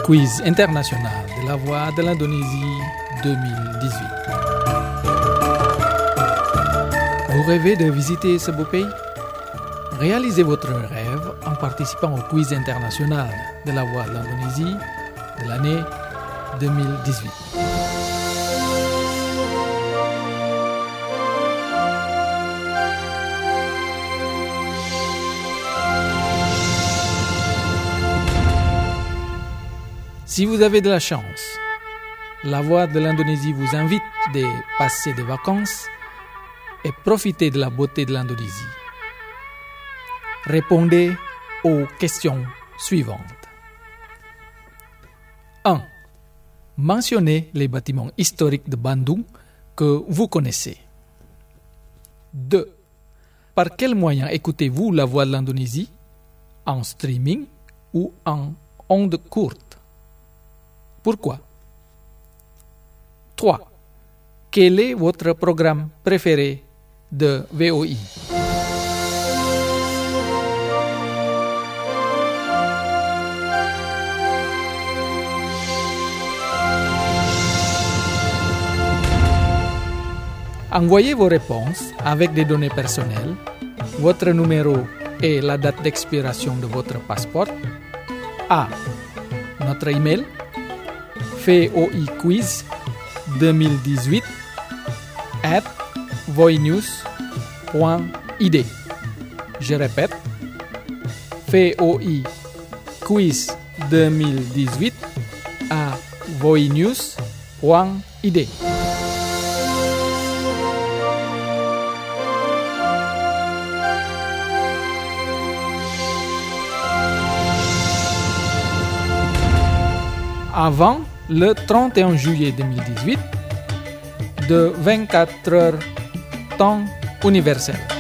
Quiz international de la Voix de l'Indonésie 2018. Vous rêvez de visiter ce beau pays? Réalisez votre rêve en participant au Quiz international de la Voix de l'Indonésie de l'année 2018. Si vous avez de la chance, la Voix de l'Indonésie vous invite de passer des vacances et profiter de la beauté de l'Indonésie. Répondez aux questions suivantes. 1. Mentionnez les bâtiments historiques de Bandung que vous connaissez. 2. Par quel moyen écoutez-vous la Voix de l'Indonésie? En streaming ou en ondes courtes? Pourquoi? 3. Quel est votre programme préféré de VOI? Envoyez vos réponses avec des données personnelles, votre numéro et la date d'expiration de votre passeport à notre email voiquiz2018@voinews.id. Je répète, voiquiz2018@voinews.id. Avant le 31 juillet 2018, de 24 heures temps universel.